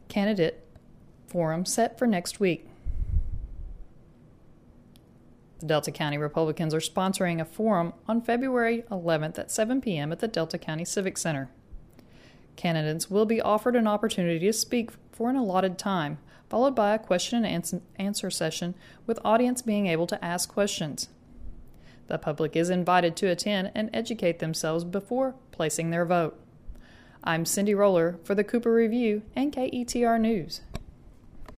Candidate forum set for next week. The Delta County Republicans are sponsoring a forum on February 11th at 7 p.m. at the Delta County Civic Center. Candidates will be offered an opportunity to speak for an allotted time, followed by a question and answer session with audience being able to ask questions. The public is invited to attend and educate themselves before placing their vote. I'm Cindy Roller for the Cooper Review and KETR News.